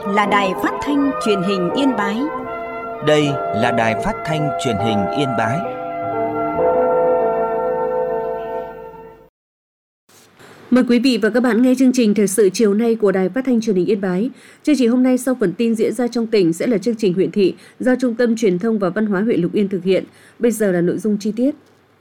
là Đài Phát thanh Truyền hình Yên Bái. Đây là Đài Phát thanh Truyền hình Yên Bái. Mời quý vị và các bạn nghe chương trình thời sự chiều nay của Đài Phát thanh Truyền hình Yên Bái. Chương trình hôm nay sau phần tin diễn ra trong tỉnh sẽ là chương trình huyện thị do Trung tâm Truyền thông và Văn hóa huyện Lục Yên thực hiện. Bây giờ là nội dung chi tiết.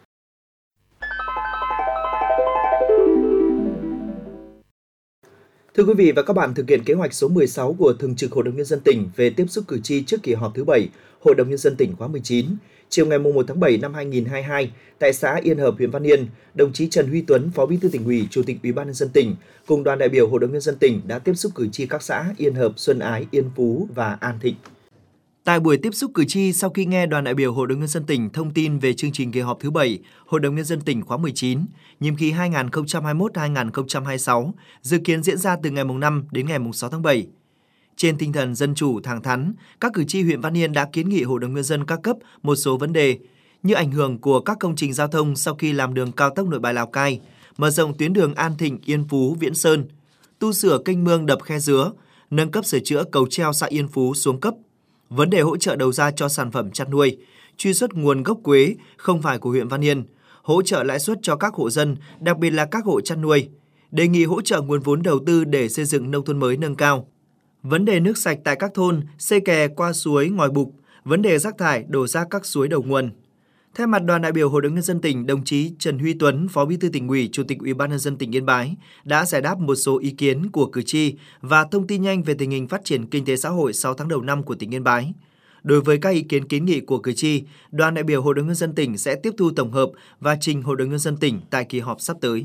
Thưa quý vị và các bạn, thực hiện kế hoạch số 16 của Thường trực Hội đồng Nhân dân tỉnh về tiếp xúc cử tri trước kỳ họp thứ 7 Hội đồng Nhân dân tỉnh khóa 19, chiều ngày 1 tháng 7 năm 2022, tại xã Yên Hợp, huyện Văn Yên, đồng chí Trần Huy Tuấn, Phó Bí thư Tỉnh ủy, Chủ tịch Ủy ban Nhân dân tỉnh cùng đoàn đại biểu Hội đồng Nhân dân tỉnh đã tiếp xúc cử tri các xã Yên Hợp, Xuân Ái, Yên Phú và An Thịnh. Tại buổi tiếp xúc cử tri, sau khi nghe đoàn đại biểu Hội đồng Nhân dân tỉnh thông tin về chương trình kỳ họp thứ 7 Hội đồng Nhân dân tỉnh khóa 19, nhiệm kỳ 2021-2026, dự kiến diễn ra từ ngày 5 đến ngày 6 tháng 7. Trên tinh thần dân chủ, thẳng thắn, các cử tri huyện Văn Yên đã kiến nghị Hội đồng Nhân dân các cấp một số vấn đề như ảnh hưởng của các công trình giao thông sau khi làm đường cao tốc Nội Bài - Lào Cai, mở rộng tuyến đường An Thịnh - Yên Phú - Viễn Sơn, tu sửa kênh mương đập Khe Dứa, nâng cấp sửa chữa cầu treo xã Yên Phú xuống cấp, vấn đề hỗ trợ đầu ra cho sản phẩm chăn nuôi, truy xuất nguồn gốc quế không phải của huyện Văn Yên, hỗ trợ lãi suất cho các hộ dân, đặc biệt là các hộ chăn nuôi, đề nghị hỗ trợ nguồn vốn đầu tư để xây dựng nông thôn mới nâng cao. Vấn đề nước sạch tại các thôn, xây kè qua suối Ngòi Bục, vấn đề rác thải đổ ra các suối đầu nguồn. Thay mặt đoàn đại biểu Hội đồng Nhân dân tỉnh, đồng chí Trần Huy Tuấn, Phó Bí thư Tỉnh ủy, Chủ tịch Ủy ban Nhân dân tỉnh Yên Bái đã giải đáp một số ý kiến của cử tri và thông tin nhanh về tình hình phát triển kinh tế xã hội 6 tháng đầu năm của tỉnh Yên Bái. Đối với các ý kiến kiến nghị của cử tri, đoàn đại biểu Hội đồng Nhân dân tỉnh sẽ tiếp thu tổng hợp và trình Hội đồng Nhân dân tỉnh tại kỳ họp sắp tới.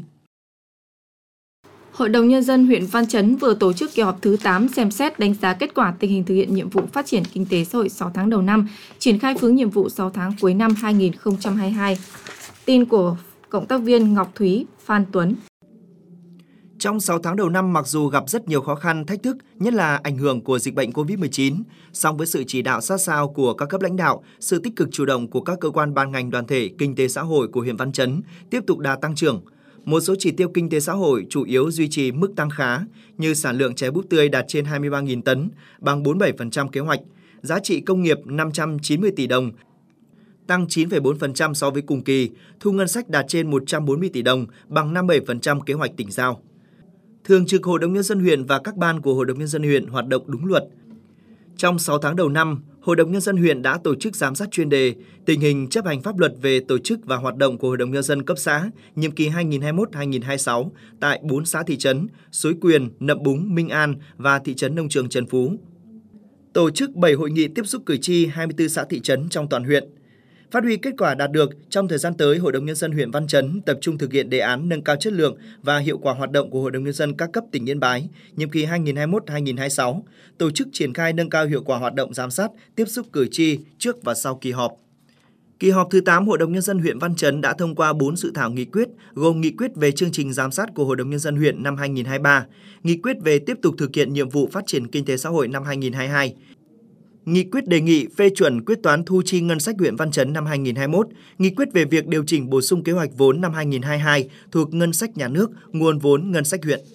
Hội đồng Nhân dân huyện Văn Chấn vừa tổ chức kỳ họp thứ 8 xem xét đánh giá kết quả tình hình thực hiện nhiệm vụ phát triển kinh tế xã hội 6 tháng đầu năm, triển khai phương nhiệm vụ 6 tháng cuối năm 2022. Tin của cộng tác viên Ngọc Thúy, Phan Tuấn. Trong 6 tháng đầu năm, mặc dù gặp rất nhiều khó khăn, thách thức, nhất là ảnh hưởng của dịch bệnh COVID-19, song với sự chỉ đạo sát sao của các cấp lãnh đạo, sự tích cực chủ động của các cơ quan ban ngành đoàn thể kinh tế xã hội của huyện Văn Chấn tiếp tục đà tăng trưởng. Một số chỉ tiêu kinh tế xã hội chủ yếu duy trì mức tăng khá như sản lượng chè búp tươi đạt trên 23.000 tấn, bằng 47% kế hoạch, giá trị công nghiệp 590 tỷ đồng, tăng 9,4% so với cùng kỳ, thu ngân sách đạt trên 140 tỷ đồng, bằng 57% kế hoạch tỉnh giao. Thường trực Hội đồng Nhân dân huyện và các ban của Hội đồng Nhân dân huyện hoạt động đúng luật. Trong 6 tháng đầu năm, Hội đồng Nhân dân huyện đã tổ chức giám sát chuyên đề tình hình chấp hành pháp luật về tổ chức và hoạt động của Hội đồng Nhân dân cấp xã nhiệm kỳ 2021-2026 tại 4 xã thị trấn Suối Quyền, Nậm Búng, Minh An và thị trấn Nông Trường Trần Phú. Tổ chức 7 hội nghị tiếp xúc cử tri 24 xã thị trấn trong toàn huyện. Phát huy kết quả đạt được, trong thời gian tới, Hội đồng Nhân dân huyện Văn Chấn tập trung thực hiện đề án nâng cao chất lượng và hiệu quả hoạt động của Hội đồng Nhân dân các cấp tỉnh Yên Bái, nhiệm kỳ 2021-2026, tổ chức triển khai nâng cao hiệu quả hoạt động giám sát, tiếp xúc cử tri trước và sau kỳ họp. Kỳ họp thứ 8 Hội đồng Nhân dân huyện Văn Chấn đã thông qua 4 dự thảo nghị quyết, gồm nghị quyết về chương trình giám sát của Hội đồng Nhân dân huyện năm 2023, nghị quyết về tiếp tục thực hiện nhiệm vụ phát triển kinh tế xã hội năm 2022, nghị quyết đề nghị phê chuẩn quyết toán thu chi ngân sách huyện Văn Chấn năm 2021, nghị quyết về việc điều chỉnh bổ sung kế hoạch vốn năm 2022 thuộc ngân sách nhà nước, nguồn vốn ngân sách huyện.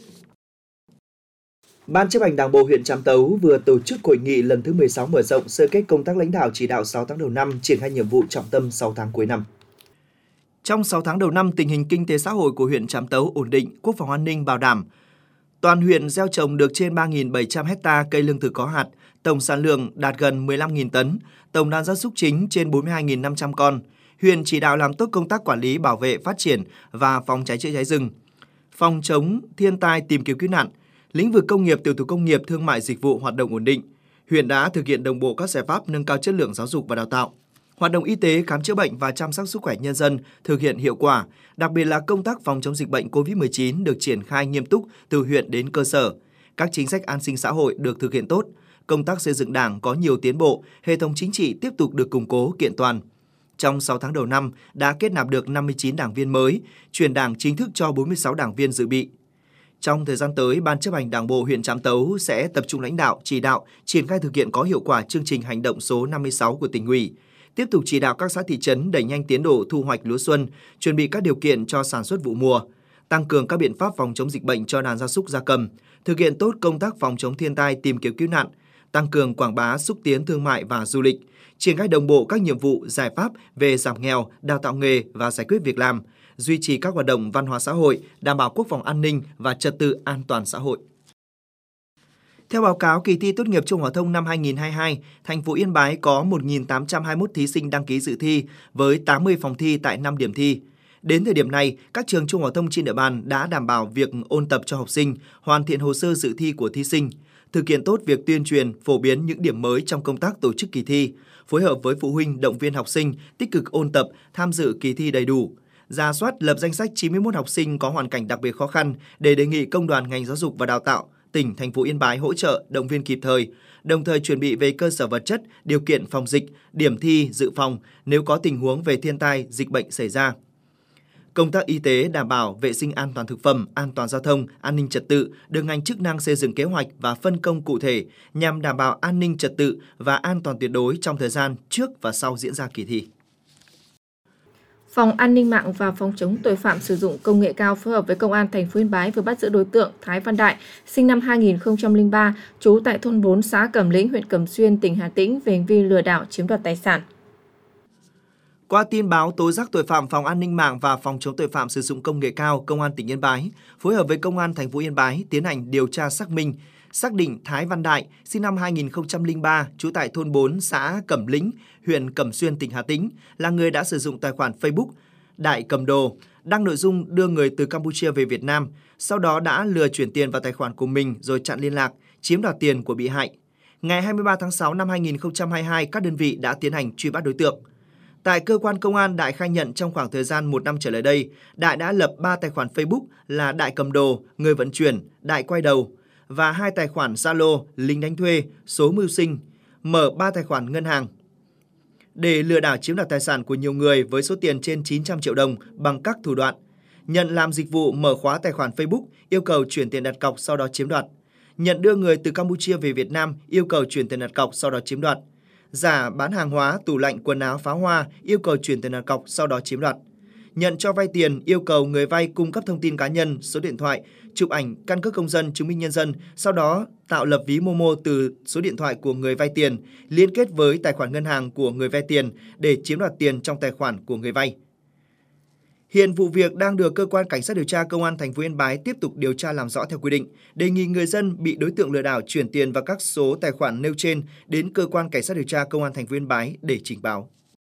Ban chấp hành Đảng bộ huyện Trạm Tấu vừa tổ chức hội nghị lần thứ 16 mở rộng sơ kết công tác lãnh đạo chỉ đạo 6 tháng đầu năm, triển khai nhiệm vụ trọng tâm 6 tháng cuối năm. Trong 6 tháng đầu năm, tình hình kinh tế xã hội của huyện Trạm Tấu ổn định, quốc phòng an ninh bảo đảm. Toàn huyện gieo trồng được trên 3.700 ha cây lương thực có hạt, tổng sản lượng đạt gần 15.000 tấn, tổng đàn gia súc chính trên 42.500 con. Huyện chỉ đạo làm tốt công tác quản lý, bảo vệ, phát triển và phòng cháy chữa cháy rừng, phòng chống thiên tai, tìm kiếm cứu nạn. Lĩnh vực công nghiệp, tiểu thủ công nghiệp, thương mại dịch vụ hoạt động ổn định. Huyện đã thực hiện đồng bộ các giải pháp nâng cao chất lượng giáo dục và đào tạo. Hoạt động y tế, khám chữa bệnh và chăm sóc sức khỏe nhân dân thực hiện hiệu quả, đặc biệt là công tác phòng chống dịch bệnh COVID-19 được triển khai nghiêm túc từ huyện đến cơ sở. Các chính sách an sinh xã hội được thực hiện tốt, công tác xây dựng Đảng có nhiều tiến bộ, hệ thống chính trị tiếp tục được củng cố, kiện toàn. Trong 6 tháng đầu năm đã kết nạp được 59 đảng viên mới, chuyển Đảng chính thức cho 46 đảng viên dự bị. Trong thời gian tới, Ban chấp hành Đảng bộ huyện Trạm Tấu sẽ tập trung lãnh đạo, chỉ đạo, triển khai thực hiện có hiệu quả chương trình hành động số 56 của Tỉnh ủy, tiếp tục chỉ đạo các xã thị trấn đẩy nhanh tiến độ thu hoạch lúa xuân, chuẩn bị các điều kiện cho sản xuất vụ mùa, tăng cường các biện pháp phòng chống dịch bệnh cho đàn gia súc gia cầm, thực hiện tốt công tác phòng chống thiên tai, tìm kiếm cứu nạn, tăng cường quảng bá xúc tiến thương mại và du lịch, triển khai đồng bộ các nhiệm vụ, giải pháp về giảm nghèo, đào tạo nghề và giải quyết việc làm, duy trì các hoạt động văn hóa xã hội, đảm bảo quốc phòng an ninh và trật tự an toàn xã hội. Theo báo cáo kỳ thi tốt nghiệp trung học phổ thông năm 2022, thành phố Yên Bái có 1.821 thí sinh đăng ký dự thi với 80 phòng thi tại 5 điểm thi. Đến thời điểm này, các trường trung học phổ thông trên địa bàn đã đảm bảo việc ôn tập cho học sinh, hoàn thiện hồ sơ dự thi của thí sinh, thực hiện tốt việc tuyên truyền, phổ biến những điểm mới trong công tác tổ chức kỳ thi, phối hợp với phụ huynh, động viên học sinh tích cực ôn tập, tham dự kỳ thi đầy đủ, rà soát lập danh sách 91 học sinh có hoàn cảnh đặc biệt khó khăn để đề nghị công đoàn ngành giáo dục và đào tạo, tỉnh, thành phố Yên Bái hỗ trợ, động viên kịp thời, đồng thời chuẩn bị về cơ sở vật chất, điều kiện phòng dịch, điểm thi, dự phòng nếu có tình huống về thiên tai, dịch bệnh xảy ra. Công tác y tế đảm bảo vệ sinh an toàn thực phẩm, an toàn giao thông, an ninh trật tự được ngành chức năng xây dựng kế hoạch và phân công cụ thể nhằm đảm bảo an ninh trật tự và an toàn tuyệt đối trong thời gian trước và sau diễn ra kỳ thi. Phòng An ninh mạng và Phòng chống tội phạm sử dụng công nghệ cao phối hợp với Công an thành phố Yên Bái vừa bắt giữ đối tượng Thái Văn Đại, sinh năm 2003, trú tại thôn 4 xã Cẩm Lĩnh, huyện Cẩm Xuyên, tỉnh Hà Tĩnh về hành vi lừa đảo chiếm đoạt tài sản. Qua tin báo tố giác tội phạm, Phòng An ninh mạng và Phòng chống tội phạm sử dụng công nghệ cao, Công an tỉnh Yên Bái phối hợp với Công an thành phố Yên Bái tiến hành điều tra xác minh, xác định Thái Văn Đại, sinh năm 2003, trú tại thôn 4, xã Cẩm Lĩnh, huyện Cẩm Xuyên, tỉnh Hà Tĩnh, là người đã sử dụng tài khoản Facebook Đại Cầm Đồ, đăng nội dung đưa người từ Campuchia về Việt Nam, sau đó đã lừa chuyển tiền vào tài khoản của mình rồi chặn liên lạc, chiếm đoạt tiền của bị hại. Ngày 23 tháng 6 năm 2022, các đơn vị đã tiến hành truy bắt đối tượng. Tại cơ quan công an, Đại khai nhận trong khoảng thời gian 1 năm trở lại đây, Đại đã lập 3 tài khoản Facebook là Đại Cầm Đồ, Người Vận Chuyển, Đại Quay Đầu và 2 tài khoản Zalo, Lính Đánh Thuê, Số Mưu Sinh, mở 3 tài khoản ngân hàng để lừa đảo chiếm đoạt tài sản của nhiều người với số tiền trên 900 triệu đồng bằng các thủ đoạn: nhận làm dịch vụ mở khóa tài khoản Facebook, yêu cầu chuyển tiền đặt cọc sau đó chiếm đoạt; nhận đưa người từ Campuchia về Việt Nam, yêu cầu chuyển tiền đặt cọc sau đó chiếm đoạt; giả bán hàng hóa, tủ lạnh, quần áo, pháo hoa, yêu cầu chuyển tiền đặt cọc sau đó chiếm đoạt; nhận cho vay tiền, yêu cầu người vay cung cấp thông tin cá nhân, số điện thoại, chụp ảnh, căn cước công dân, chứng minh nhân dân, sau đó tạo lập ví Momo từ số điện thoại của người vay tiền, liên kết với tài khoản ngân hàng của người vay tiền để chiếm đoạt tiền trong tài khoản của người vay. Hiện vụ việc đang được cơ quan cảnh sát điều tra Công an thành phố Yên Bái tiếp tục điều tra làm rõ theo quy định, đề nghị người dân bị đối tượng lừa đảo chuyển tiền vào các số tài khoản nêu trên đến cơ quan cảnh sát điều tra Công an thành phố Yên Bái để trình báo.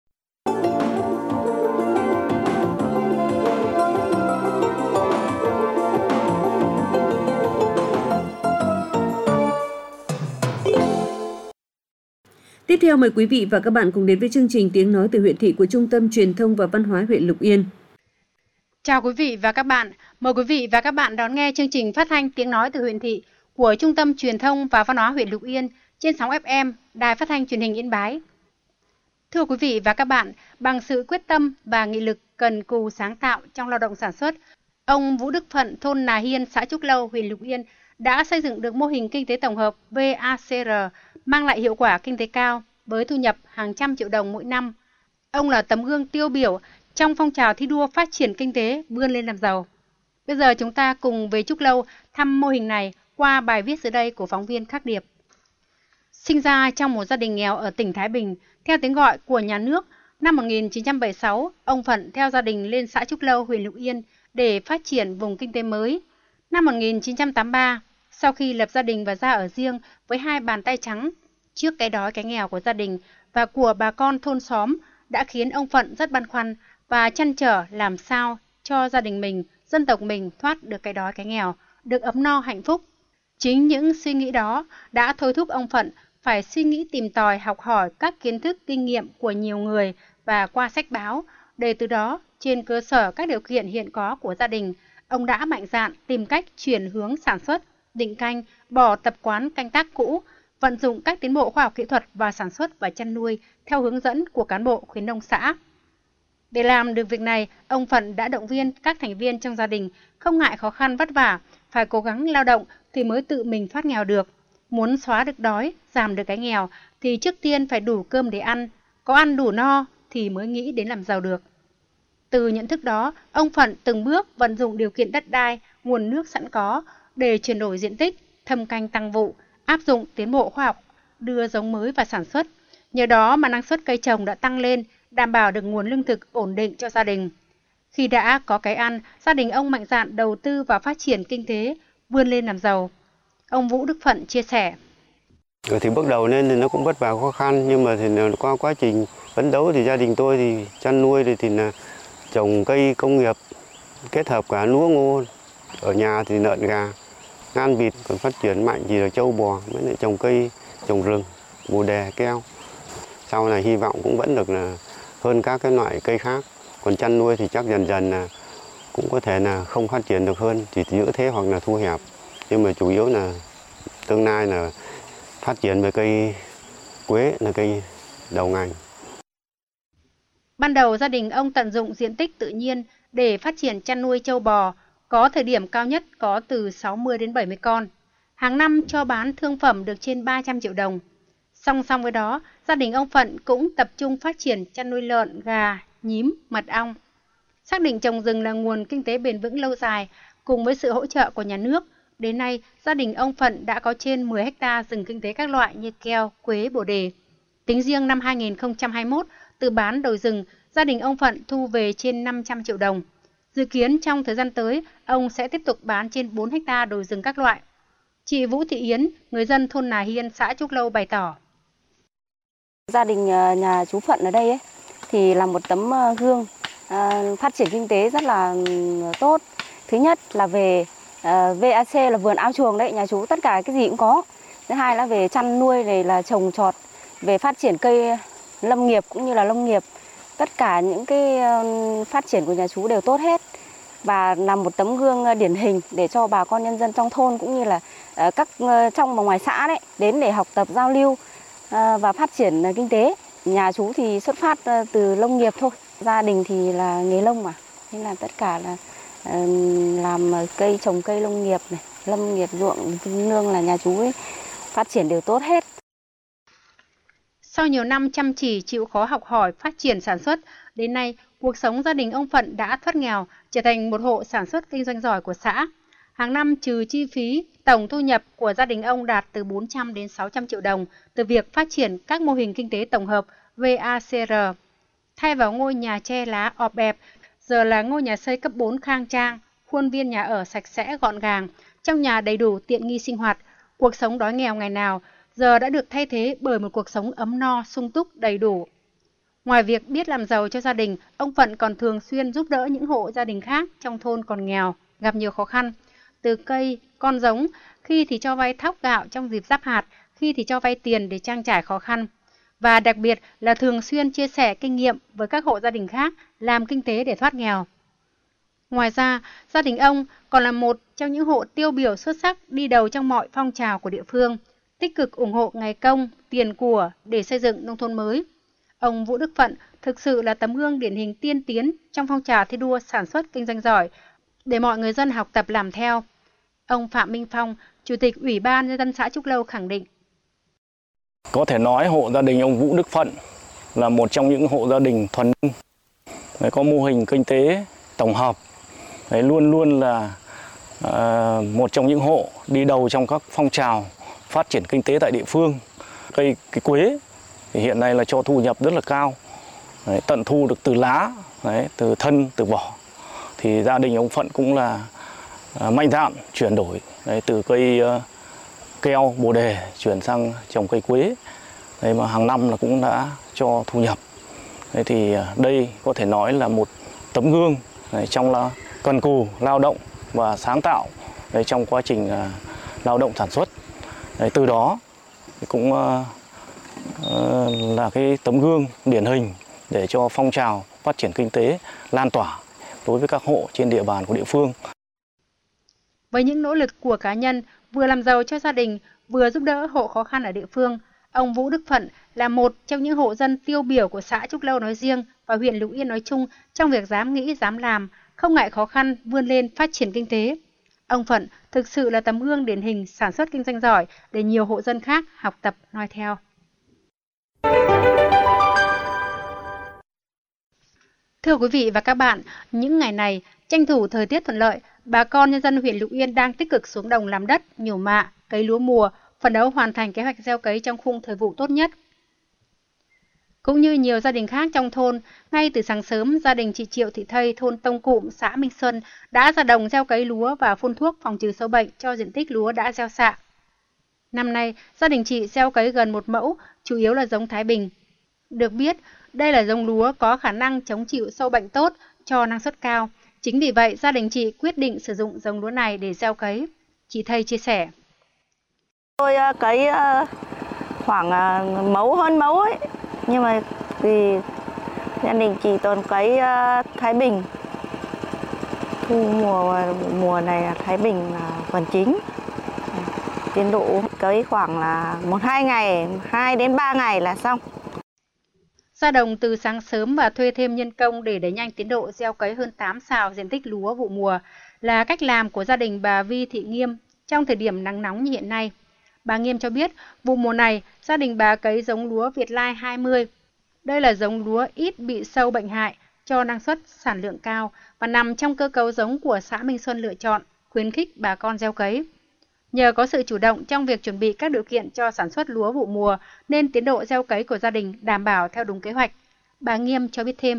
Tiếp theo mời quý vị và các bạn cùng đến với chương trình Tiếng nói từ huyện thị của Trung tâm Truyền thông và Văn hóa huyện Lục Yên. Chào quý vị và các bạn, mời quý vị và các bạn đón nghe chương trình phát thanh Tiếng nói từ huyện thị của Trung tâm Truyền thông và Văn hóa huyện Lục Yên trên sóng FM Đài Phát thanh Truyền hình Yên Bái. Thưa quý vị và các bạn, bằng sự quyết tâm và nghị lực cần cù sáng tạo trong lao động sản xuất, ông Vũ Đức Phận, thôn Nà Hiên, xã Trúc Lâu, huyện Lục Yên đã xây dựng được mô hình kinh tế tổng hợp VACR mang lại hiệu quả kinh tế cao với thu nhập hàng trăm triệu đồng mỗi năm. Ông là tấm gương tiêu biểu trong phong trào thi đua phát triển kinh tế vươn lên làm giàu. Bây giờ chúng ta cùng về Trúc Lâu thăm mô hình này qua bài viết dưới đây của phóng viên Khắc Điệp. Sinh ra trong một gia đình nghèo ở tỉnh Thái Bình, theo tiếng gọi của nhà nước, năm 1976, ông Phận theo gia đình lên xã Trúc Lâu, huyện Lục Yên để phát triển vùng kinh tế mới. Năm 1983, sau khi lập gia đình và ra ở riêng với 2 bàn tay trắng, trước cái đói cái nghèo của gia đình và của bà con thôn xóm đã khiến ông Phận rất băn khoăn và trăn trở làm sao cho gia đình mình, dân tộc mình thoát được cái đói cái nghèo, được ấm no hạnh phúc. Chính những suy nghĩ đó đã thôi thúc ông Phận phải suy nghĩ tìm tòi học hỏi các kiến thức kinh nghiệm của nhiều người và qua sách báo, để từ đó trên cơ sở các điều kiện hiện có của gia đình, ông đã mạnh dạn tìm cách chuyển hướng sản xuất, định canh, bỏ tập quán canh tác cũ, vận dụng các tiến bộ khoa học kỹ thuật vào sản xuất và chăn nuôi theo hướng dẫn của cán bộ khuyến nông xã. Để làm được việc này, ông Phận đã động viên các thành viên trong gia đình không ngại khó khăn vất vả, phải cố gắng lao động thì mới tự mình thoát nghèo được. Muốn xóa được đói, giảm được cái nghèo thì trước tiên phải đủ cơm để ăn, có ăn đủ no thì mới nghĩ đến làm giàu được. Từ nhận thức đó, ông Phận từng bước vận dụng điều kiện đất đai, nguồn nước sẵn có để chuyển đổi diện tích, thâm canh tăng vụ, áp dụng tiến bộ khoa học, đưa giống mới vào sản xuất. Nhờ đó mà năng suất cây trồng đã tăng lên, đảm bảo được nguồn lương thực ổn định cho gia đình. Khi đã có cái ăn, gia đình ông mạnh dạn đầu tư vào phát triển kinh tế, vươn lên làm giàu. Ông Vũ Đức Phận chia sẻ. Thì bước đầu lên thì nó cũng vất vả khó khăn, nhưng mà thì qua quá trình phấn đấu thì gia đình tôi thì chăn nuôi thì là trồng cây công nghiệp kết hợp cả lúa ngô, ở nhà thì lợn gà, ngan vịt, còn phát triển mạnh thì là trâu bò, với lại trồng cây, trồng rừng, bồ đề, keo. Sau này hy vọng cũng vẫn được là hơn các cái loại cây khác. Còn chăn nuôi thì chắc dần dần là cũng có thể là không phát triển được hơn, chỉ giữ thế hoặc là thu hẹp. Nhưng mà chủ yếu là tương lai là phát triển về cây quế là cây đầu ngành. Ban đầu gia đình ông tận dụng diện tích tự nhiên để phát triển chăn nuôi trâu bò, có thời điểm cao nhất có từ 60 đến 70 con. Hàng năm cho bán thương phẩm được trên 300 triệu đồng. Song song với đó, gia đình ông Phận cũng tập trung phát triển chăn nuôi lợn, gà, nhím, mật ong. Xác định trồng rừng là nguồn kinh tế bền vững lâu dài, cùng với sự hỗ trợ của nhà nước, đến nay gia đình ông Phận đã có trên 10 ha rừng kinh tế các loại như keo, quế, bồ đề. Tính riêng năm 2021, từ bán đồi rừng, gia đình ông Phận thu về trên 500 triệu đồng. Dự kiến trong thời gian tới, ông sẽ tiếp tục bán trên 4 ha đồi rừng các loại. Chị Vũ Thị Yến, người dân thôn Nà Hiên, xã Trúc Lâu bày tỏ. Gia đình nhà chú Phận ở đây thì là một tấm gương phát triển kinh tế rất là tốt. Thứ nhất là về VAC là vườn ao chuồng đấy, nhà chú tất cả cái gì cũng có. Thứ hai là về chăn nuôi này là trồng trọt, về phát triển cây lâm nghiệp cũng như là nông nghiệp. Tất cả những cái phát triển của nhà chú đều tốt hết. Và là một tấm gương điển hình để cho bà con nhân dân trong thôn cũng như là các trong và ngoài xã đấy đến để học tập, giao lưu và phát triển kinh tế. Nhà chú thì xuất phát từ nông nghiệp thôi. Gia đình thì là nghề nông mà. Nên là tất cả là làm cây, trồng cây nông nghiệp này, lâm nghiệp, ruộng nương là nhà chú ấy phát triển đều tốt hết. Sau nhiều năm chăm chỉ chịu khó học hỏi phát triển sản xuất, đến nay cuộc sống gia đình ông Phận đã thoát nghèo, trở thành một hộ sản xuất kinh doanh giỏi của xã. Hàng năm trừ chi phí, tổng thu nhập của gia đình ông đạt từ 400 đến 600 triệu đồng từ việc phát triển các mô hình kinh tế tổng hợp VACR. Thay vào ngôi nhà tre lá ọp ẹp, giờ là ngôi nhà xây cấp 4 khang trang, khuôn viên nhà ở sạch sẽ gọn gàng, trong nhà đầy đủ tiện nghi sinh hoạt. Cuộc sống đói nghèo ngày nào giờ đã được thay thế bởi một cuộc sống ấm no, sung túc, đầy đủ. Ngoài việc biết làm giàu cho gia đình, ông Phận còn thường xuyên giúp đỡ những hộ gia đình khác trong thôn còn nghèo, gặp nhiều khó khăn. Từ cây, con giống, khi thì cho vay thóc gạo trong dịp giáp hạt, khi thì cho vay tiền để trang trải khó khăn. Và đặc biệt là thường xuyên chia sẻ kinh nghiệm với các hộ gia đình khác làm kinh tế để thoát nghèo. Ngoài ra, gia đình ông còn là một trong những hộ tiêu biểu xuất sắc đi đầu trong mọi phong trào của địa phương, tích cực ủng hộ ngày công, tiền của để xây dựng nông thôn mới. Ông Vũ Đức Phận thực sự là tấm gương điển hình tiên tiến trong phong trào thi đua sản xuất kinh doanh giỏi để mọi người dân học tập làm theo. Ông Phạm Minh Phong, Chủ tịch Ủy ban Nhân dân xã Trúc Lâu khẳng định. Có thể nói hộ gia đình ông Vũ Đức Phận là một trong những hộ gia đình thuần nông, có mô hình kinh tế tổng hợp, luôn luôn là một trong những hộ đi đầu trong các phong trào phát triển kinh tế tại địa phương. Cây quế thì hiện nay là cho thu nhập rất là cao, tận thu được từ lá, từ thân, từ vỏ. Thì gia đình ông Phận cũng là mạnh dạn chuyển đổi từ cây keo, bồ đề chuyển sang trồng cây quế. Mà hàng năm là cũng đã cho thu nhập. Thì đây có thể nói là một tấm gương trong là cần cù, lao động và sáng tạo trong quá trình lao động sản xuất. Từ đó cũng là cái tấm gương điển hình để cho phong trào phát triển kinh tế lan tỏa đối với các hộ trên địa bàn của địa phương. Với những nỗ lực của cá nhân, vừa làm giàu cho gia đình, vừa giúp đỡ hộ khó khăn ở địa phương, ông Vũ Đức Phận là một trong những hộ dân tiêu biểu của xã Trúc Lâu nói riêng và huyện Lục Yên nói chung trong việc dám nghĩ, dám làm, không ngại khó khăn, vươn lên phát triển kinh tế. Ông Phận thực sự là tấm gương điển hình sản xuất kinh doanh giỏi để nhiều hộ dân khác học tập noi theo. Thưa quý vị và các bạn, những ngày này, tranh thủ thời tiết thuận lợi, bà con nhân dân huyện Lục Yên đang tích cực xuống đồng làm đất, nhổ mạ, cấy lúa mùa, phấn đấu hoàn thành kế hoạch gieo cấy trong khung thời vụ tốt nhất. Cũng như nhiều gia đình khác trong thôn, ngay từ sáng sớm, gia đình chị Triệu Thị Thây, thôn Tông Cụm, xã Minh Xuân đã ra đồng gieo cấy lúa và phun thuốc phòng trừ sâu bệnh cho diện tích lúa đã gieo xạ. Năm nay, gia đình chị gieo cấy gần 1 mẫu, chủ yếu là giống Thái Bình. Được biết, đây là giống lúa có khả năng chống chịu sâu bệnh tốt, cho năng suất cao. Chính vì vậy, gia đình chị quyết định sử dụng giống lúa này để gieo cấy. Chị Thây chia sẻ. Tôi cấy khoảng hơn mẫu ấy, nhưng mà vì gia đình chị toàn cấy Thái Bình. Thu mùa này là Thái Bình là phần chính. Tiến độ cấy khoảng là 1-2 ngày, 2 đến 3 ngày là xong. Ra đồng từ sáng sớm và thuê thêm nhân công để đẩy nhanh tiến độ gieo cấy hơn 8 sào diện tích lúa vụ mùa là cách làm của gia đình bà Vi Thị Nghiêm trong thời điểm nắng nóng như hiện nay. Bà Nghiêm cho biết, vụ mùa này, gia đình bà cấy giống lúa Việt Lai 20. Đây là giống lúa ít bị sâu bệnh hại, cho năng suất, sản lượng cao và nằm trong cơ cấu giống của xã Minh Xuân lựa chọn, khuyến khích bà con gieo cấy. Nhờ có sự chủ động trong việc chuẩn bị các điều kiện cho sản xuất lúa vụ mùa nên tiến độ gieo cấy của gia đình đảm bảo theo đúng kế hoạch. Bà Nghiêm cho biết thêm.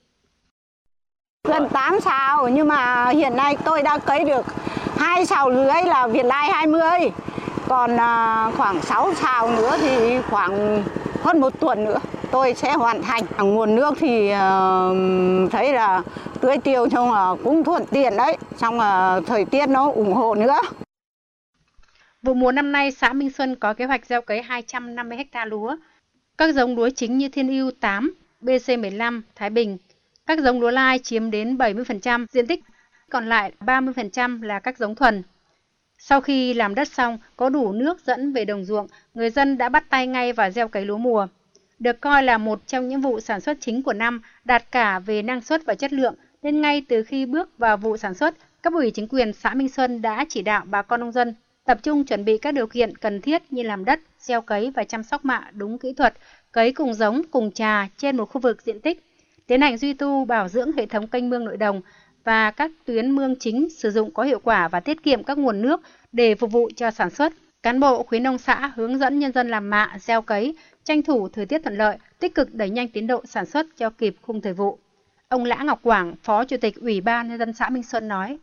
Gần 8 sào nhưng mà hiện nay tôi đã cấy được 2 sào lưới là Việt Lai 20. Còn khoảng 6 sào nữa thì khoảng hơn 1 tuần nữa tôi sẽ hoàn thành. Nguồn nước thì thấy là tưới tiêu xong là cũng thuận tiện đấy, xong là thời tiết nó ủng hộ nữa. Vụ mùa năm nay, xã Minh Xuân có kế hoạch gieo cấy 250 ha lúa. Các giống lúa chính như Thiên Ưu 8, BC15, Thái Bình. Các giống lúa lai chiếm đến 70% diện tích, còn lại 30% là các giống thuần. Sau khi làm đất xong, có đủ nước dẫn về đồng ruộng, người dân đã bắt tay ngay vào gieo cấy lúa mùa. Được coi là một trong những vụ sản xuất chính của năm, đạt cả về năng suất và chất lượng, nên ngay từ khi bước vào vụ sản xuất, cấp ủy chính quyền xã Minh Xuân đã chỉ đạo bà con nông dân tập trung chuẩn bị các điều kiện cần thiết như làm đất, gieo cấy và chăm sóc mạ đúng kỹ thuật, cấy cùng giống, cùng trà trên một khu vực diện tích, tiến hành duy tu bảo dưỡng hệ thống kênh mương nội đồng và các tuyến mương chính sử dụng có hiệu quả và tiết kiệm các nguồn nước để phục vụ cho sản xuất. Cán bộ khuyến nông xã hướng dẫn nhân dân làm mạ, gieo cấy, tranh thủ thời tiết thuận lợi, tích cực đẩy nhanh tiến độ sản xuất cho kịp khung thời vụ. Ông Lã Ngọc Quảng, Phó Chủ tịch Ủy ban Nhân dân xã Minh Xuân nói.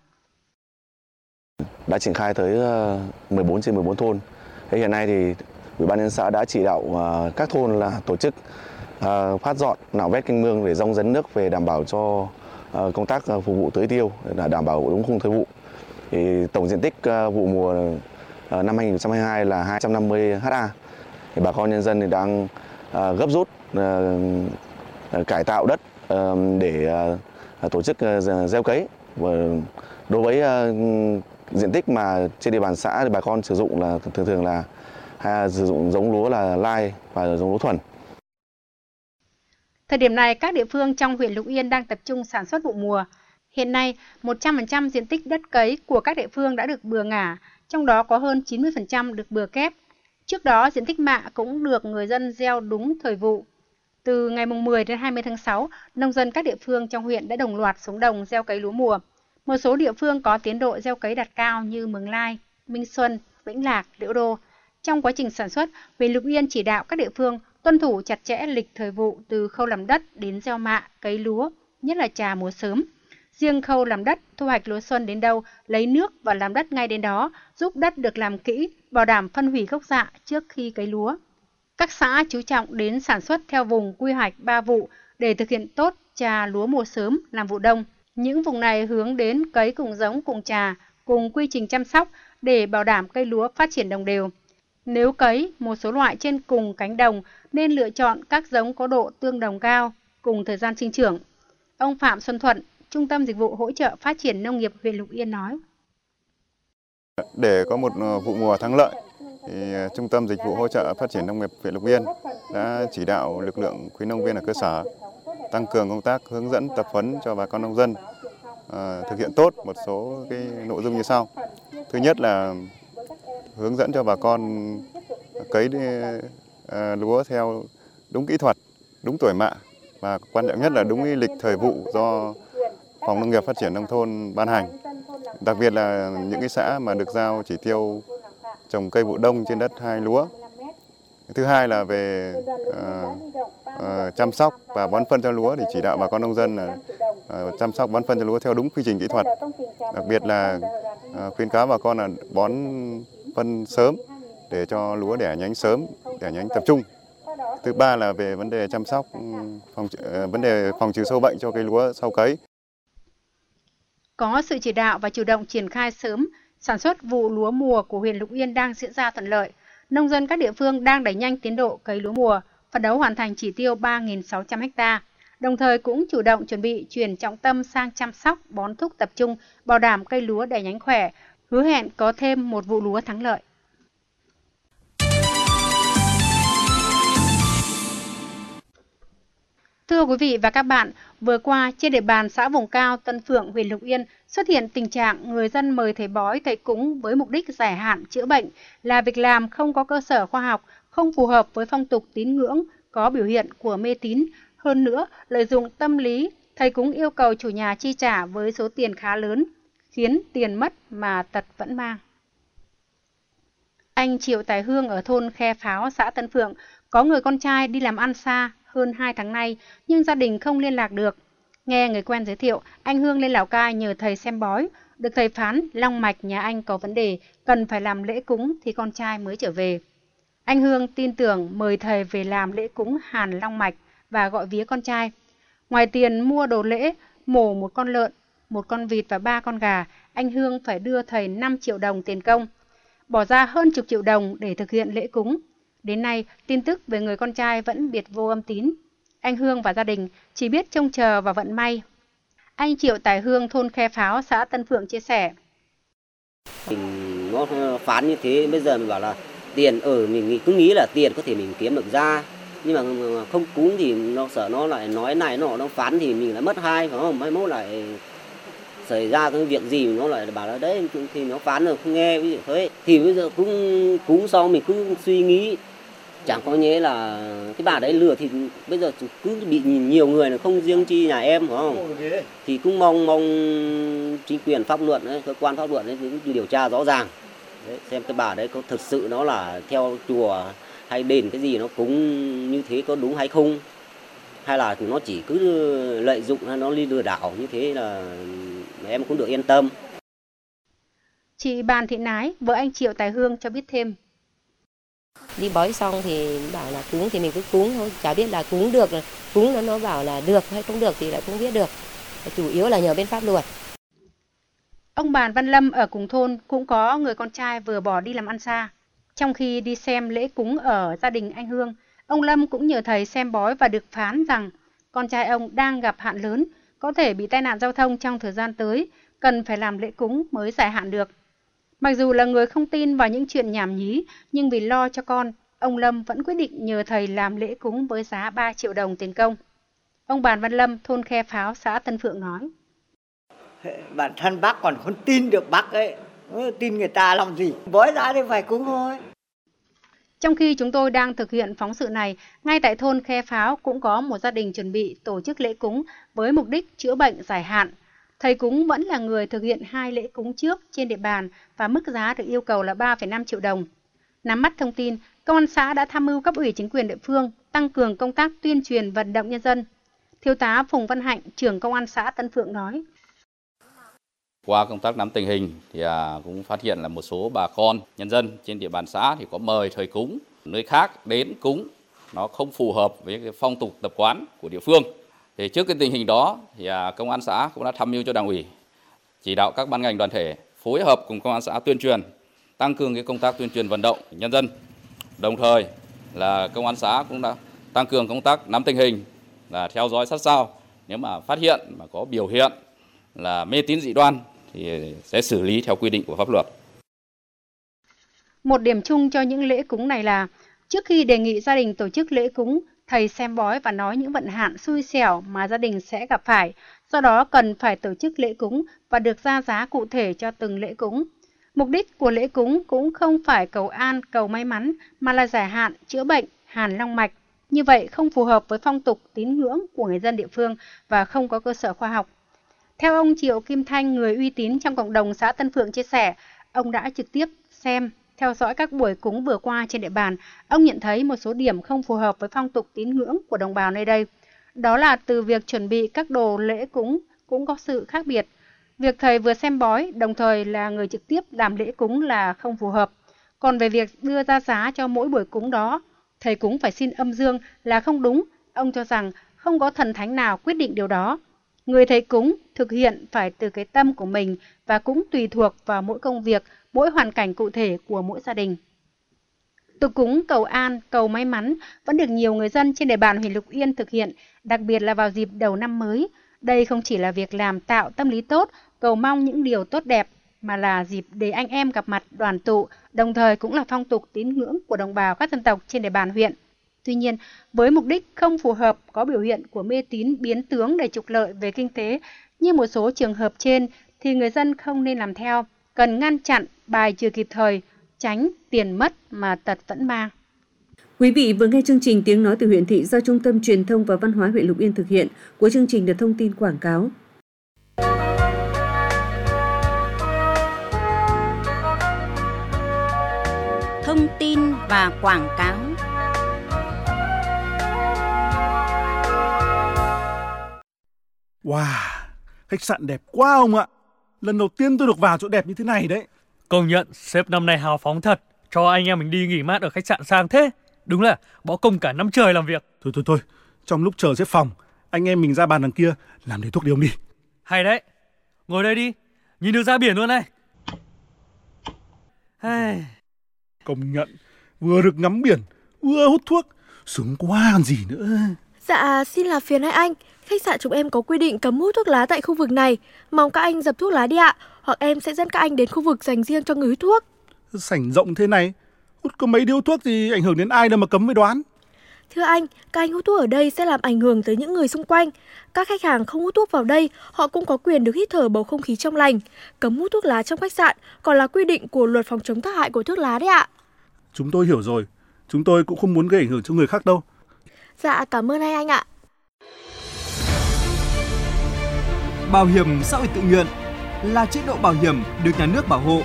Đã triển khai tới 14 trên 14 thôn. Hiện nay thì Ủy ban nhân dân xã đã chỉ đạo các thôn là tổ chức phát dọn, nạo vét kênh mương để dòng dẫn nước về đảm bảo cho công tác phục vụ tưới tiêu, để đảm bảo đúng khung thời vụ. Thì tổng diện tích vụ mùa năm 2022 là 250 ha. Thì bà con nhân dân thì đang gấp rút cải tạo đất để tổ chức gieo cấy. Và đối với diện tích mà trên địa bàn xã thì bà con sử dụng là thường là sử dụng giống lúa là lai và giống lúa thuần. Thời điểm này, các địa phương trong huyện Lục Yên đang tập trung sản xuất vụ mùa. Hiện nay, 100% diện tích đất cấy của các địa phương đã được bừa ngả, trong đó có hơn 90% được bừa kép. Trước đó, diện tích mạ cũng được người dân gieo đúng thời vụ. Từ ngày 10 đến 20 tháng 6, nông dân các địa phương trong huyện đã đồng loạt xuống đồng gieo cấy lúa mùa. Một số địa phương có tiến độ gieo cấy đạt cao như Mường Lai, Minh Xuân, Vĩnh Lạc, Liễu Đô. Trong quá trình sản xuất, huyện Lục Yên chỉ đạo các địa phương tuân thủ chặt chẽ lịch thời vụ từ khâu làm đất đến gieo mạ, cấy lúa, nhất là trà mùa sớm. Riêng khâu làm đất, thu hoạch lúa xuân đến đâu, lấy nước và làm đất ngay đến đó, giúp đất được làm kỹ, bảo đảm phân hủy gốc rạ trước khi cấy lúa. Các xã chú trọng đến sản xuất theo vùng quy hoạch 3 vụ để thực hiện tốt trà lúa mùa sớm làm vụ đông. Những vùng này hướng đến cấy cùng giống cùng trà, cùng quy trình chăm sóc để bảo đảm cây lúa phát triển đồng đều. Nếu cấy một số loại trên cùng cánh đồng nên lựa chọn các giống có độ tương đồng cao, cùng thời gian sinh trưởng. Ông Phạm Xuân Thuận, Trung tâm Dịch vụ Hỗ trợ Phát triển Nông nghiệp huyện Lục Yên nói. Để có một vụ mùa thắng lợi, thì Trung tâm Dịch vụ Hỗ trợ Phát triển Nông nghiệp huyện Lục Yên đã chỉ đạo lực lượng khuyến nông viên ở cơ sở tăng cường công tác hướng dẫn tập huấn cho bà con nông dân thực hiện tốt một số cái nội dung như sau. Thứ nhất là hướng dẫn cho bà con cấy lúa theo đúng kỹ thuật, đúng tuổi mạ và quan trọng nhất là đúng cái lịch thời vụ do Phòng Nông nghiệp Phát triển Nông thôn ban hành. Đặc biệt là những cái xã mà được giao chỉ tiêu trồng cây vụ đông trên đất 2 lúa. Thứ hai là về chăm sóc và bón phân cho lúa thì chỉ đạo bà con nông dân là chăm sóc bón phân cho lúa theo đúng quy trình kỹ thuật. Đặc biệt là khuyến cáo bà con là bón phân sớm để cho lúa đẻ nhánh sớm, đẻ nhánh tập trung. Thứ ba là về vấn đề chăm sóc, vấn đề phòng trừ sâu bệnh cho cây lúa sau cấy. Có sự chỉ đạo và chủ động triển khai sớm, sản xuất vụ lúa mùa của huyện Lục Yên đang diễn ra thuận lợi. Nông dân các địa phương đang đẩy nhanh tiến độ cấy lúa mùa, phấn đấu hoàn thành chỉ tiêu 3.600 ha. Đồng thời cũng chủ động chuẩn bị chuyển trọng tâm sang chăm sóc, bón thúc tập trung, bảo đảm cây lúa đẻ nhánh khỏe, hứa hẹn có thêm một vụ lúa thắng lợi. Thưa quý vị và các bạn, vừa qua trên địa bàn xã vùng cao Tân Phượng, huyện Lục Yên xuất hiện tình trạng người dân mời thầy bói, thầy cúng với mục đích giải hạn chữa bệnh là việc làm không có cơ sở khoa học, không phù hợp với phong tục tín ngưỡng, có biểu hiện của mê tín. Hơn nữa, lợi dụng tâm lý, thầy cúng yêu cầu chủ nhà chi trả với số tiền khá lớn, khiến tiền mất mà tật vẫn mang. Anh Triệu Tài Hương ở thôn Khe Pháo, xã Tân Phượng có người con trai đi làm ăn xa hơn 2 tháng nay nhưng gia đình không liên lạc được. Nghe người quen giới thiệu, anh Hương lên Lào Cai nhờ thầy xem bói, được thầy phán long mạch nhà anh có vấn đề, cần phải làm lễ cúng thì con trai mới trở về. Anh Hương tin tưởng mời thầy về làm lễ cúng hàn long mạch và gọi vía con trai. Ngoài tiền mua đồ lễ, mổ 1 con lợn, 1 con vịt và 3 con gà, anh Hương phải đưa thầy 5 triệu đồng tiền công, bỏ ra hơn chục triệu đồng để thực hiện lễ cúng. Đến nay, tin tức về người con trai vẫn biệt vô âm tín. Anh Hương và gia đình chỉ biết trông chờ vào vận may. Anh Triệu Tài Hương, thôn Khe Pháo, xã Tân Phượng chia sẻ. Nó phán như thế, bây giờ mình bảo là tiền mình cứ nghĩ là tiền có thể mình kiếm được ra, nhưng mà không cúng thì nó sợ nó lại nói này nó phán thì mình lại mất hay, phải không? Mai mốt lại xảy ra cái việc gì nó lại bảo là đấy thì nó phán rồi không nghe, ví dụ thế. Thì bây giờ cũng cúng xong mình cứ suy nghĩ, chẳng có nhẽ là cái bà đấy lừa thì bây giờ cứ bị nhiều người là không riêng chi nhà em, phải không? Thì cũng mong chính quyền pháp luật ấy, cơ quan pháp luật ấy cũng điều tra rõ ràng. Đấy, xem cái bà đấy có thực sự nó là theo chùa hay đền cái gì nó cúng như thế có đúng hay không, hay là nó chỉ cứ lợi dụng hay nó đi lừa đảo như thế là em cũng được yên tâm. Chị Bàn Thị Nái, vợ anh Triệu Tài Hương cho biết thêm. Đi bói xong thì bảo là cúng thì mình cứ cúng thôi, chả biết là cúng được, cúng nó bảo là được hay không được thì lại không biết được. Chủ yếu là nhờ bên pháp luật. Ông Bàn Văn Lâm ở cùng thôn cũng có người con trai vừa bỏ đi làm ăn xa. Trong khi đi xem lễ cúng ở gia đình anh Hương, ông Lâm cũng nhờ thầy xem bói và được phán rằng con trai ông đang gặp hạn lớn, có thể bị tai nạn giao thông trong thời gian tới, cần phải làm lễ cúng mới giải hạn được. Mặc dù là người không tin vào những chuyện nhảm nhí, nhưng vì lo cho con, ông Lâm vẫn quyết định nhờ thầy làm lễ cúng với giá 3 triệu đồng tiền công. Ông Bàn Văn Lâm, thôn Khe Pháo, xã Tân Phượng nói. Bản thân bác còn không tin được bác ấy, tin người ta làm gì, bói ra thì phải cúng thôi. Trong khi chúng tôi đang thực hiện phóng sự này, ngay tại thôn Khe Pháo cũng có một gia đình chuẩn bị tổ chức lễ cúng với mục đích chữa bệnh giải hạn. Thầy cúng vẫn là người thực hiện 2 lễ cúng trước trên địa bàn và mức giá được yêu cầu là 3,5 triệu đồng. Nắm bắt thông tin, Công an xã đã tham mưu cấp ủy chính quyền địa phương tăng cường công tác tuyên truyền vận động nhân dân. Thiếu tá Phùng Văn Hạnh, trưởng Công an xã Tân Phượng nói. Qua công tác nắm tình hình thì cũng phát hiện là một số bà con, nhân dân trên địa bàn xã thì có mời thầy cúng nơi khác đến cúng, nó không phù hợp với cái phong tục tập quán của địa phương. Thì trước cái tình hình đó thì Công an xã cũng đã tham mưu cho Đảng ủy, chỉ đạo các ban ngành đoàn thể phối hợp cùng Công an xã tuyên truyền, tăng cường cái công tác tuyên truyền vận động nhân dân. Đồng thời là Công an xã cũng đã tăng cường công tác nắm tình hình, là theo dõi sát sao. Nếu mà phát hiện mà có biểu hiện là mê tín dị đoan thì sẽ xử lý theo quy định của pháp luật. Một điểm chung cho những lễ cúng này là trước khi đề nghị gia đình tổ chức lễ cúng, thầy xem bói và nói những vận hạn xui xẻo mà gia đình sẽ gặp phải. Do đó cần phải tổ chức lễ cúng và được ra giá cụ thể cho từng lễ cúng. Mục đích của lễ cúng cũng không phải cầu an, cầu may mắn mà là giải hạn, chữa bệnh, hàn long mạch. Như vậy không phù hợp với phong tục tín ngưỡng của người dân địa phương và không có cơ sở khoa học. Theo ông Triệu Kim Thanh, người uy tín trong cộng đồng xã Tân Phượng chia sẻ, ông đã trực tiếp theo dõi các buổi cúng vừa qua trên địa bàn. Ông nhận thấy một số điểm không phù hợp với phong tục tín ngưỡng của đồng bào nơi đây. Đó là từ việc chuẩn bị các đồ lễ cúng cũng có sự khác biệt. Việc thầy vừa xem bói, đồng thời là người trực tiếp làm lễ cúng là không phù hợp. Còn về việc đưa ra giá cho mỗi buổi cúng đó, thầy cúng phải xin âm dương là không đúng. Ông cho rằng không có thần thánh nào quyết định điều đó. Người thầy cúng thực hiện phải từ cái tâm của mình và cũng tùy thuộc vào mỗi công việc, mỗi hoàn cảnh cụ thể của mỗi gia đình. Tục cúng cầu an, cầu may mắn vẫn được nhiều người dân trên địa bàn huyện Lục Yên thực hiện, đặc biệt là vào dịp đầu năm mới. Đây không chỉ là việc làm tạo tâm lý tốt, cầu mong những điều tốt đẹp, mà là dịp để anh em gặp mặt đoàn tụ, đồng thời cũng là phong tục tín ngưỡng của đồng bào các dân tộc trên địa bàn huyện. Tuy nhiên, với mục đích không phù hợp, có biểu hiện của mê tín biến tướng để trục lợi về kinh tế, như một số trường hợp trên, thì người dân không nên làm theo, cần ngăn chặn, bài trừ kịp thời, tránh tiền mất mà tật vẫn mang. Quý vị vừa nghe chương trình Tiếng nói từ huyện thị do Trung tâm Truyền thông và Văn hóa huyện Lục Yên thực hiện. Cuối chương trình được thông tin quảng cáo. Thông tin và quảng cáo. Wow, khách sạn đẹp quá ông ạ. Lần đầu tiên tôi được vào chỗ đẹp như thế này đấy. Công nhận, sếp năm nay hào phóng thật. Cho anh em mình đi nghỉ mát ở khách sạn sang thế. Đúng là bỏ công cả năm trời làm việc. Thôi, trong lúc chờ xếp phòng, anh em mình ra bàn đằng kia làm để thuốc đi ông đi. Hay đấy, ngồi đây đi, nhìn được ra biển luôn này. Công nhận, vừa được ngắm biển, vừa hút thuốc, sướng quá còn gì nữa. Dạ, xin là phiền hai anh. Khách sạn chúng em có quy định cấm hút thuốc lá tại khu vực này. Mong các anh dập thuốc lá đi ạ. Hoặc em sẽ dẫn các anh đến khu vực dành riêng cho người hút thuốc. Sảnh rộng thế này, hút có mấy điếu thuốc thì ảnh hưởng đến ai đâu mà cấm mới đoán. Thưa anh, các anh hút thuốc ở đây sẽ làm ảnh hưởng tới những người xung quanh. Các khách hàng không hút thuốc vào đây, họ cũng có quyền được hít thở bầu không khí trong lành. Cấm hút thuốc lá trong khách sạn còn là quy định của luật phòng chống tác hại của thuốc lá đấy ạ. Chúng tôi hiểu rồi, chúng tôi cũng không muốn gây ảnh hưởng cho người khác đâu. Dạ, cảm ơn hai anh ạ. Bảo hiểm xã hội tự nguyện là chế độ bảo hiểm được nhà nước bảo hộ.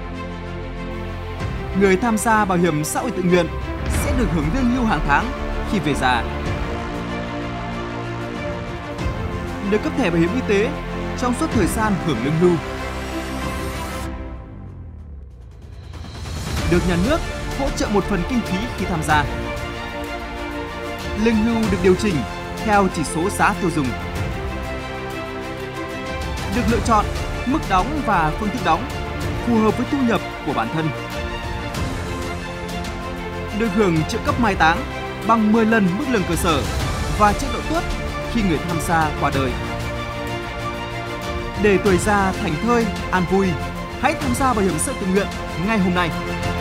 Người tham gia bảo hiểm xã hội tự nguyện sẽ được hưởng lương hưu hàng tháng khi về già. Được cấp thẻ bảo hiểm y tế trong suốt thời gian hưởng lương hưu. Được nhà nước hỗ trợ một phần kinh phí khi tham gia. Lương hưu được điều chỉnh theo chỉ số giá tiêu dùng. Được lựa chọn mức đóng và phương thức đóng phù hợp với thu nhập của bản thân. Được hưởng trợ cấp mai táng bằng 10 lần mức lương cơ sở và chế độ tuất khi người tham gia qua đời. Để tuổi già thảnh thơi, an vui, hãy tham gia bảo hiểm xã hội tự nguyện ngay hôm nay.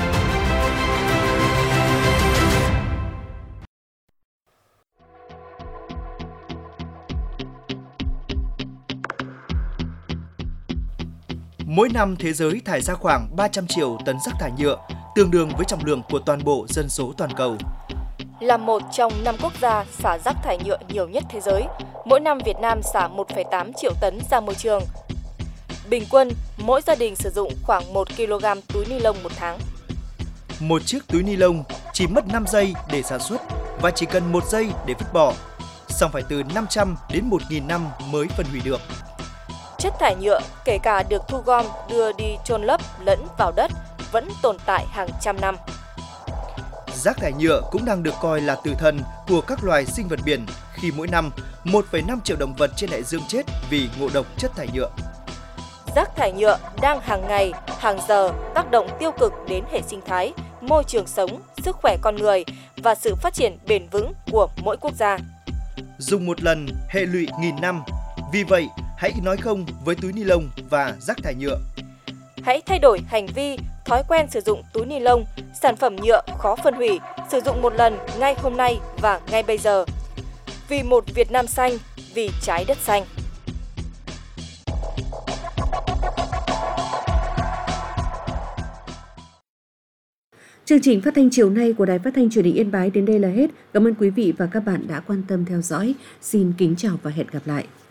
Mỗi năm thế giới thải ra khoảng 300 triệu tấn rác thải nhựa, tương đương với trọng lượng của toàn bộ dân số toàn cầu. Là một trong 5 quốc gia xả rác thải nhựa nhiều nhất thế giới, mỗi năm Việt Nam xả 1,8 triệu tấn ra môi trường. Bình quân, mỗi gia đình sử dụng khoảng 1 kg túi ni lông một tháng. Một chiếc túi ni lông chỉ mất 5 giây để sản xuất và chỉ cần 1 giây để vứt bỏ, song phải từ 500 đến 1.000 năm mới phân hủy được. Chất thải nhựa, kể cả được thu gom đưa đi chôn lấp lẫn vào đất, vẫn tồn tại hàng trăm năm. Rác thải nhựa cũng đang được coi là tử thần của các loài sinh vật biển khi mỗi năm 1,5 triệu động vật trên đại dương chết vì ngộ độc chất thải nhựa. Rác thải nhựa đang hàng ngày, hàng giờ tác động tiêu cực đến hệ sinh thái, môi trường sống, sức khỏe con người và sự phát triển bền vững của mỗi quốc gia. Dùng một lần hệ lụy nghìn năm, vì vậy hãy nói không với túi ni lông và rác thải nhựa. Hãy thay đổi hành vi, thói quen sử dụng túi ni lông, sản phẩm nhựa khó phân hủy, sử dụng một lần ngay hôm nay và ngay bây giờ. Vì một Việt Nam xanh, vì trái đất xanh. Chương trình phát thanh chiều nay của Đài Phát thanh Truyền hình Yên Bái đến đây là hết. Cảm ơn quý vị và các bạn đã quan tâm theo dõi. Xin kính chào và hẹn gặp lại.